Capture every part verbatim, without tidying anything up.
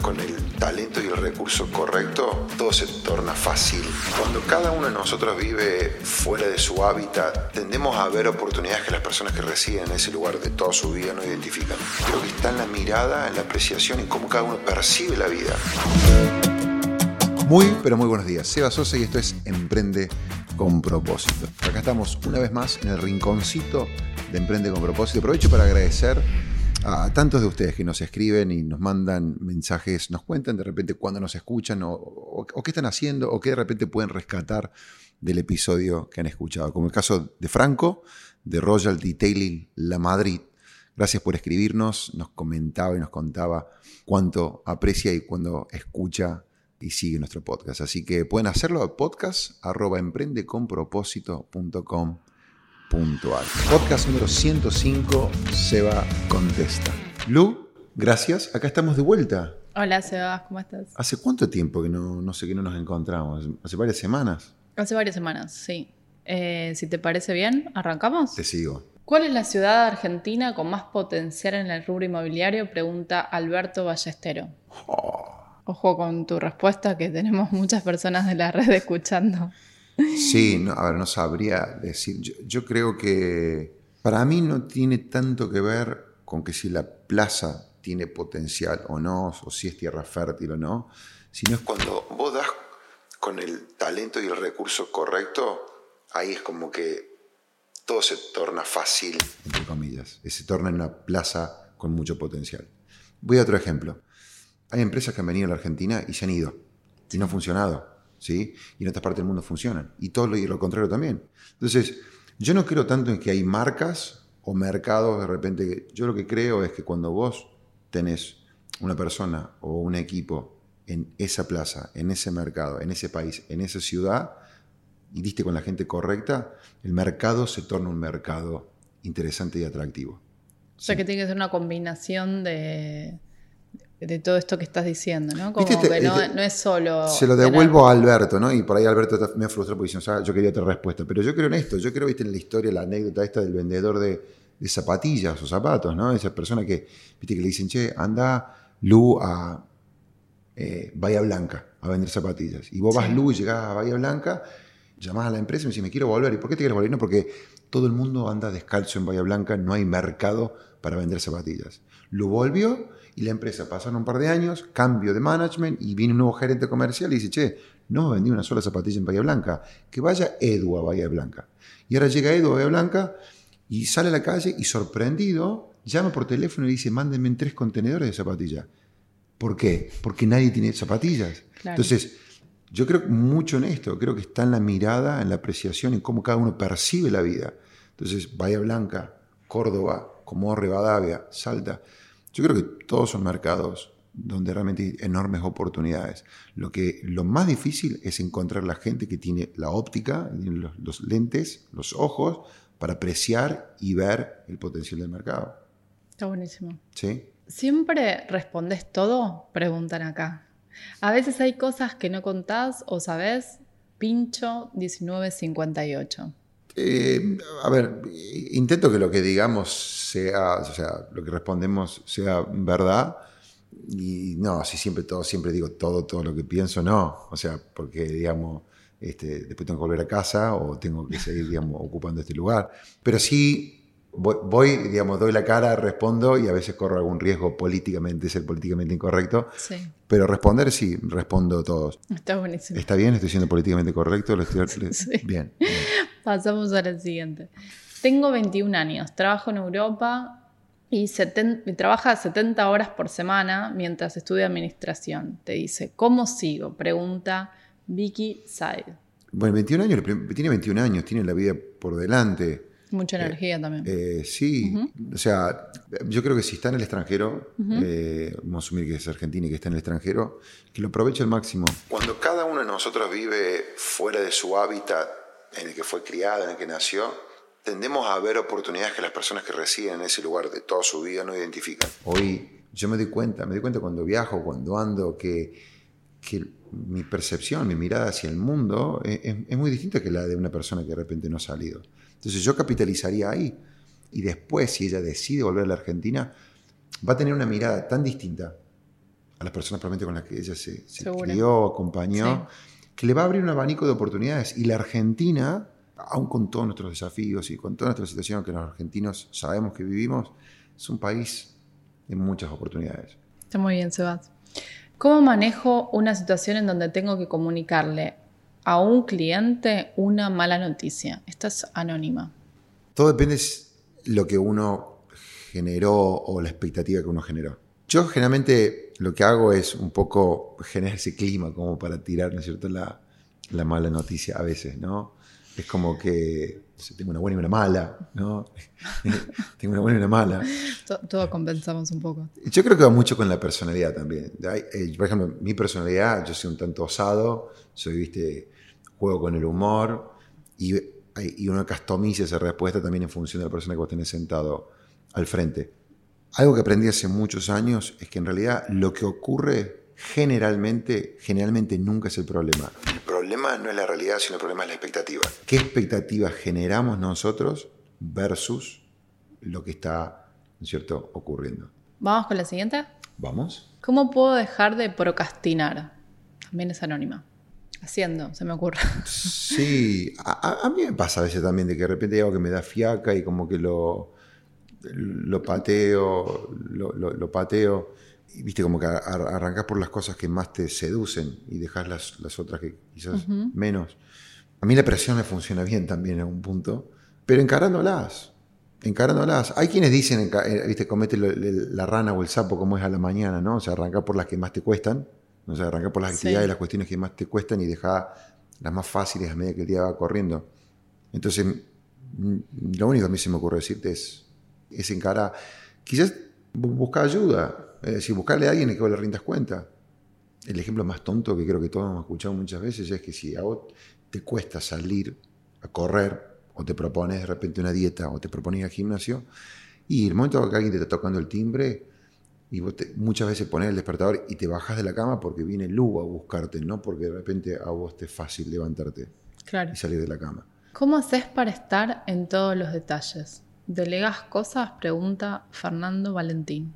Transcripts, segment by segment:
con el talento y el recurso correcto, todo se torna fácil. Cuando cada uno de nosotros vive fuera de su hábitat, tendemos a ver oportunidades que las personas que residen en ese lugar de toda su vida no identifican. Creo que está en la mirada, en la apreciación, en cómo cada uno percibe la vida. Muy, pero muy buenos días. Seba Sosa y esto es Emprende con Propósito. Acá estamos una vez más en el rinconcito de Emprende con Propósito. Aprovecho para agradecer a tantos de ustedes que nos escriben y nos mandan mensajes, nos cuentan de repente cuándo nos escuchan o, o, o qué están haciendo o qué de repente pueden rescatar del episodio que han escuchado. Como el caso de Franco, de Royal Detailing La Madrid. Gracias por escribirnos, nos comentaba y nos contaba cuánto aprecia y cuando escucha y sigue nuestro podcast. Así que pueden hacerlo a podcast arroba emprendeconpropósito punto com punto a r. Podcast número ciento cinco, Seba Contesta. Lu, gracias. Acá estamos de vuelta. Hola, Seba, ¿cómo estás? ¿Hace cuánto tiempo que no, no sé que no nos encontramos? ¿Hace varias semanas? Hace varias semanas, sí. Eh, si te parece bien, ¿arrancamos? Te sigo. ¿Cuál es la ciudad argentina con más potencial en el rubro inmobiliario? Pregunta Alberto Ballestero. Oh. Ojo con tu respuesta, que tenemos muchas personas de la red escuchando. Sí, no, a ver, no sabría decir. Yo, yo creo que para mí no tiene tanto que ver con que si la plaza tiene potencial o no, o si es tierra fértil o no, sino es cuando Vos das con el talento y el recurso correcto, ahí es como que todo se torna fácil. Entre comillas, se torna en una plaza con mucho potencial. Voy a otro ejemplo. Hay empresas que han venido a la Argentina y se han ido y no han funcionado, ¿sí? Y en otras partes del mundo funcionan. Y todo lo, y lo contrario también. Entonces, yo no creo tanto en que hay marcas o mercados de repente. Yo lo que creo es que cuando vos tenés una persona o un equipo en esa plaza, en ese mercado, en ese país, en esa ciudad, y diste con la gente correcta, el mercado se torna un mercado interesante y atractivo. O sea, ¿sí? que tiene que ser una combinación de... de todo esto que estás diciendo, ¿no? Como ¿Viste? que no, Este, no es solo... Se lo devuelvo a Alberto, ¿no? Y por ahí Alberto me frustró porque dice, o sea, yo quería otra respuesta. Pero yo creo en esto, yo creo, viste, en la historia, la anécdota esta del vendedor de, de zapatillas o zapatos, ¿no? Esa persona que, viste, que le dicen, che, anda Lu a eh, Bahía Blanca a vender zapatillas. Y vos vas, Sí. Lu, y llegás a Bahía Blanca, llamás a la empresa y me decís, me quiero volver. ¿Y por qué te quieres volver? No, porque todo el mundo anda descalzo en Bahía Blanca, no hay mercado para vender zapatillas. Lu volvió y la empresa, pasaron un par de años, cambio de management y viene un nuevo gerente comercial y dice, che, no vendí una sola zapatilla en Bahía Blanca, que vaya Edu a Bahía Blanca. Y ahora llega Edu a Bahía Blanca y sale a la calle y sorprendido, llama por teléfono y dice, mándenme tres contenedores de zapatillas. ¿Por qué? Porque nadie tiene zapatillas. Claro. Entonces, yo creo mucho en esto, creo que está en la mirada, en la apreciación, en cómo cada uno percibe la vida. Entonces, Bahía Blanca, Córdoba, Comodoro Rivadavia, Salta, yo creo que todos son mercados donde realmente hay enormes oportunidades. Lo, que, lo más difícil es encontrar la gente que tiene la óptica, los, los lentes, los ojos, para apreciar y ver el potencial del mercado. Está buenísimo. ¿Sí? ¿Siempre respondes todo? Preguntan acá. A veces hay cosas que no contás o sabés. Pincho diecinueve cincuenta y ocho. Eh, a ver, intento que lo que digamos sea, o sea, lo que respondemos sea verdad. Y no, si siempre todo, siempre digo todo, todo lo que pienso, no. O sea, porque, digamos, este, después tengo que volver a casa o tengo que seguir, digamos, ocupando este lugar. Pero sí voy, voy, digamos, doy la cara, respondo y a veces corro algún riesgo políticamente, ser políticamente incorrecto. Sí. Pero responder sí, respondo todos. Está buenísimo. ¿Está bien? ¿Estoy siendo políticamente correcto? ¿Lo estoy... Sí. Bien, bien. Pasamos a la siguiente. Tengo veintiún años, trabajo en Europa y setenta, trabaja setenta horas por semana mientras estudia administración. Te dice, ¿cómo sigo? Pregunta Vicky Said. Bueno, veintiún años, tiene veintiún años, tiene la vida por delante. Mucha Eh, energía también. Eh, sí, uh-huh. O sea, yo creo que si está en el extranjero, uh-huh. eh, vamos a asumir que es argentino y que está en el extranjero, que lo aproveche al máximo. Cuando cada uno de nosotros vive fuera de su hábitat, en el que fue criado, en el que nació, tendemos a ver oportunidades que las personas que residen en ese lugar de toda su vida no identifican. Hoy yo me doy cuenta, me doy cuenta cuando viajo, cuando ando, que, que mi percepción, mi mirada hacia el mundo es, es, es muy distinta que la de una persona que de repente no ha salido. Entonces yo capitalizaría ahí y después, si ella decide volver a la Argentina, va a tener una mirada tan distinta a las personas probablemente con las que ella se, se Seguro. crió, acompañó, Sí. que le va a abrir un abanico de oportunidades. Y la Argentina, aún con todos nuestros desafíos y con toda nuestra situación que los argentinos sabemos que vivimos, es un país de muchas oportunidades. Está muy bien, Sebas. ¿Cómo manejo una situación en donde tengo que comunicarle a un cliente una mala noticia? Esta es anónima. Todo depende de lo que uno generó o la expectativa que uno generó. Yo generalmente lo que hago es un poco generar ese clima como para tirar, ¿no es cierto?, la, la mala noticia a veces, ¿no? Es como que no sé, tengo una buena y una mala, ¿no? Tengo una buena y una mala. Todo compensamos un poco. Yo creo que va mucho con la personalidad también. Por ejemplo, mi personalidad, yo soy un tanto osado, soy, viste, juego con el humor y, y uno customiza esa respuesta también en función de la persona que vos tenés sentado al frente. Algo que aprendí hace muchos años es que en realidad lo que ocurre generalmente, generalmente nunca es el problema. El problema no es la realidad, sino el problema es la expectativa. ¿Qué expectativas generamos nosotros versus lo que está, ¿no es cierto?, ocurriendo? ¿Vamos con la siguiente? ¿Vamos? ¿Cómo puedo dejar de procrastinar? También es anónima. Haciendo, se me ocurre. Sí, a, a mí me pasa a veces también de que de repente hay algo que me da fiaca y como que lo, lo pateo, lo, lo, lo pateo. Y viste, como que arrancás por las cosas que más te seducen y dejás las, las otras que quizás uh-huh. menos. A mí la presión me funciona bien también a un punto, pero encarándolas, encarándolas. Hay quienes dicen, viste, comete la rana o el sapo como es a la mañana, ¿no? O sea, arrancar por las que más te cuestan, o sea, arrancar por las actividades y sí. las cuestiones que más te cuestan y dejar las más fáciles a medida que el día va corriendo. Entonces, lo único que a mí se me ocurre decirte es, es encarar, quizás buscar ayuda. Es decir, buscarle a alguien a que vos le rindas cuenta. El ejemplo más tonto que creo que todos hemos escuchado muchas veces es que si a vos te cuesta salir a correr o te propones de repente una dieta o te propones ir al gimnasio y el momento que alguien te está tocando el timbre y vos te, muchas veces pones el despertador y te bajas de la cama porque viene el Lugo a buscarte, no porque de repente a vos te es fácil levantarte claro. y salir de la cama. ¿Cómo haces para estar en todos los detalles? ¿Delegas cosas? Pregunta Fernando Valentín.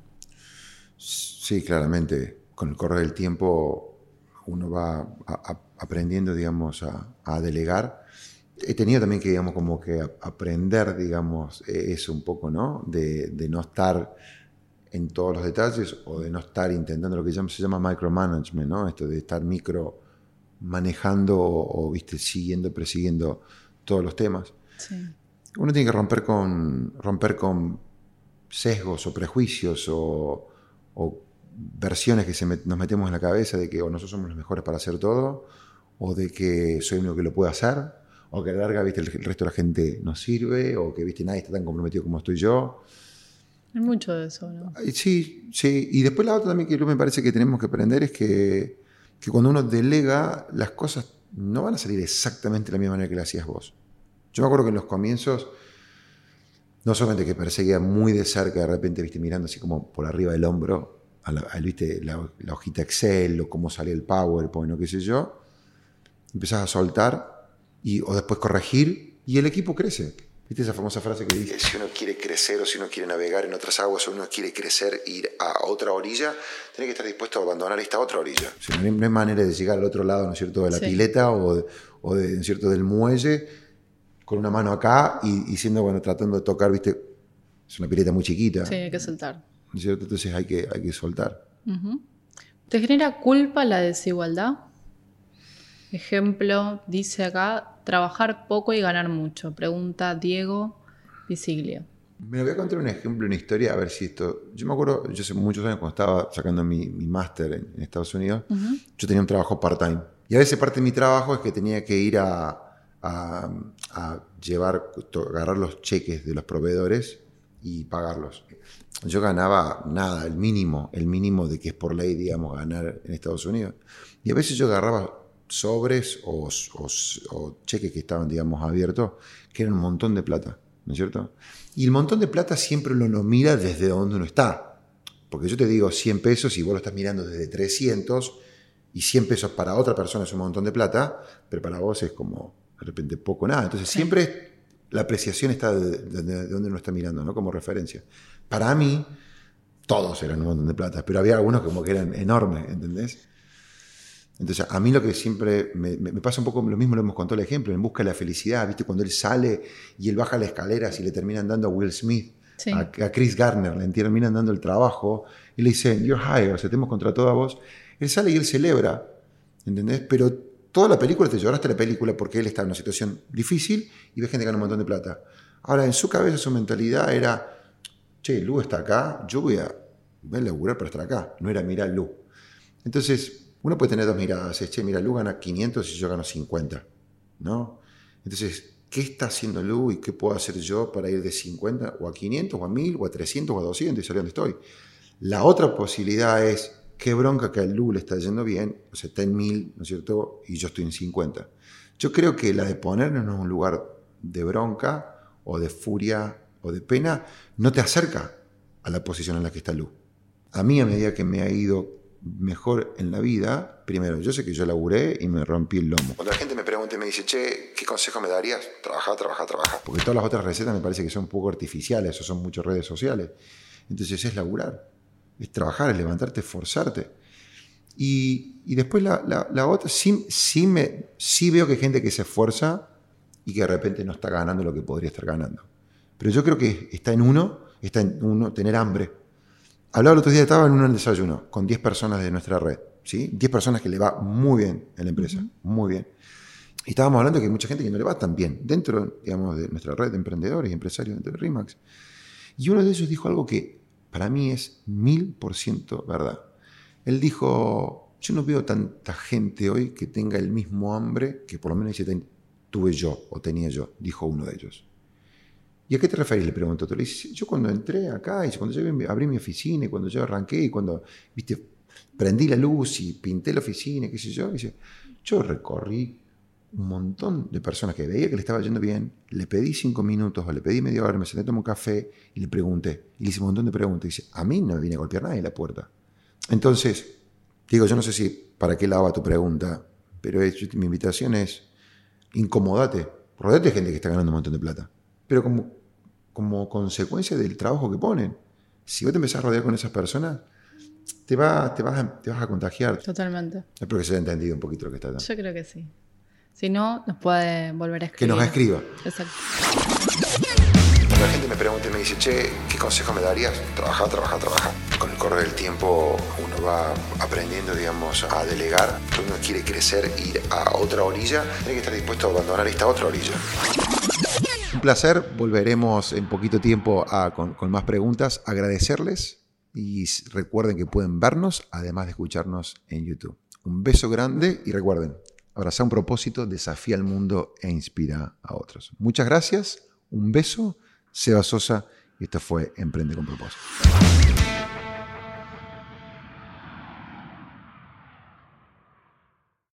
Sí, claramente. Con el correr del tiempo uno va a, a, aprendiendo, digamos, a, a delegar. He tenido también que, digamos, como que aprender, digamos, eso un poco, ¿no? De, de no estar en todos los detalles o de no estar intentando lo que se llama micromanagement, ¿no? Esto de estar micro manejando o, o viste, siguiendo, persiguiendo todos los temas. Sí. Uno tiene que romper con, romper con sesgos o prejuicios o o versiones que se met, nos metemos en la cabeza de que o nosotros somos los mejores para hacer todo, o de que soy el único que lo puede hacer, o que a la larga, viste, el, el resto de la gente no sirve, o que, viste, nadie está tan comprometido como estoy yo. Hay mucho de eso, ¿no? Sí, sí. Y después la otra también que me parece que tenemos que aprender es que, que cuando uno delega, las cosas no van a salir exactamente de la misma manera que las hacías vos. Yo me acuerdo que en los comienzos, no solamente que perseguía muy de cerca, de repente, viste, mirando así como por arriba del hombro, a la, a, viste, la, la hojita Excel o cómo salía el PowerPoint o qué sé yo, empezás a soltar y, o después corregir y el equipo crece. ¿Viste esa famosa frase que dice? Si uno quiere crecer o si uno quiere navegar en otras aguas o uno quiere crecer e ir a otra orilla, tiene que estar dispuesto a abandonar esta otra orilla. O sea, no, hay, no hay manera de llegar al otro lado, ¿no es cierto?, de la sí. pileta o, de, o de, ¿no es cierto?, del muelle con una mano acá y, y siendo, bueno, tratando de tocar, viste, es una pileta muy chiquita. Sí, hay que soltar. ¿No es cierto? Entonces hay que, hay que soltar. Uh-huh. ¿Te genera culpa la desigualdad? Ejemplo, dice acá, trabajar poco y ganar mucho. Pregunta Diego Visiglio. Me voy a contar un ejemplo, una historia, a ver si esto... Yo me acuerdo, yo hace muchos años cuando estaba sacando mi, mi máster en, en Estados Unidos, uh-huh. yo tenía un trabajo part-time. Y a veces parte de mi trabajo es que tenía que ir a... A, a llevar, agarrar los cheques de los proveedores y pagarlos. Yo ganaba nada, el mínimo, el mínimo de que es por ley, digamos, ganar en Estados Unidos. Y a veces yo agarraba sobres o, o, o cheques que estaban, digamos, abiertos, que eran un montón de plata, ¿no es cierto? Y el montón de plata siempre uno lo mira desde donde uno está. Porque yo te digo cien pesos y vos lo estás mirando desde trescientos y cien pesos para otra persona es un montón de plata, pero para vos es como... de repente poco nada. Entonces sí. siempre la apreciación está de, de, de donde uno está mirando, ¿no? Como referencia. Para mí todos eran un montón de plata, pero había algunos como que eran enormes, ¿entendés? Entonces, a mí lo que siempre me, me, me pasa un poco lo mismo, lo hemos contado el ejemplo, En busca de la felicidad, ¿viste? Cuando él sale y él baja las escaleras y le terminan dando a Will Smith, sí. a, a Chris Gardner, le terminan dando el trabajo, y le dicen, you're hired, o sea, te hemos contratado a vos. Él sale y él celebra, ¿entendés? Pero toda la película, te lloraste la película porque él está en una situación difícil y ves gente que gana un montón de plata. Ahora, en su cabeza, su mentalidad era, che, Lu está acá, yo voy a, voy a laburar para estar acá. No era, mira, Lu. Entonces, uno puede tener dos miradas. Es, che, mira, Lu gana quinientos y yo gano cincuenta, ¿no? Entonces, ¿qué está haciendo Lu y qué puedo hacer yo para ir de cincuenta o a quinientos o a mil o a trescientos o a doscientos y salir donde estoy? La otra posibilidad es, qué bronca que a Lu le está yendo bien, o sea, está en mil, ¿no es cierto? Y yo estoy en cincuenta. Yo creo que la de ponernos en un lugar de bronca o de furia o de pena no te acerca a la posición en la que está Lu. A mí, a medida que me ha ido mejor en la vida, primero, yo sé que yo laburé y me rompí el lomo. Cuando la gente me pregunta y me dice, che, ¿qué consejo me darías? Trabajar, trabajar, trabajar. Porque todas las otras recetas me parece que son un poco artificiales o son muchas redes sociales. Entonces es laburar, es trabajar, es levantarte, esforzarte. Y, y después la, la, la otra, sí, sí, me, sí veo que hay gente que se esfuerza y que de repente no está ganando lo que podría estar ganando. Pero yo creo que está en uno, está en uno tener hambre. Hablaba el otro día, estaba en un desayuno con diez personas de nuestra red, ¿sí? diez personas que le va muy bien en la empresa, uh-huh. muy bien. Y estábamos hablando que hay mucha gente que no le va tan bien dentro, digamos, de nuestra red de emprendedores y empresarios dentro de RE/MAX. Y uno de ellos dijo algo que para mí es mil por ciento verdad. Él dijo, yo no veo tanta gente hoy que tenga el mismo hambre que por lo menos dice, tuve yo o tenía yo, dijo uno de ellos. ¿Y a qué te referís? Le preguntó. Le dice, yo cuando entré acá, y cuando yo abrí mi oficina, y cuando yo arranqué, y cuando viste, prendí la luz y pinté la oficina, qué sé yo, dice, yo recorrí un montón de personas que veía que le estaba yendo bien, le pedí cinco minutos o le pedí media hora, me senté a tomar un café y le pregunté. Y le hice un montón de preguntas. Y dice, a mí no me viene a golpear nadie en la puerta. Entonces, digo, yo no sé si para qué lado va tu pregunta, pero es, mi invitación es, incomodate, rodate de gente que está ganando un montón de plata. Pero como, como consecuencia del trabajo que ponen. Si vos te empezás a rodear con esas personas, te, va, te, vas, a, te vas a contagiar. Totalmente. Espero que se haya entendido un poquito lo que está dando. Yo creo que sí. Si no, nos puede volver a escribir. Que nos escriba. Exacto. Cuando la gente me pregunta y me dice, che, ¿qué consejo me darías? Trabajar, trabajar, trabajar. Con el correr del tiempo uno va aprendiendo, digamos, a delegar. Uno quiere crecer, ir a otra orilla, tiene que estar dispuesto a abandonar esta otra orilla. Un placer, volveremos en poquito tiempo a, con, con más preguntas, agradecerles y recuerden que pueden vernos, además de escucharnos en YouTube. Un beso grande y recuerden, abraza un propósito, desafía al mundo e inspira a otros. Muchas gracias, un beso, Seba Sosa y esto fue Emprende con Propósito.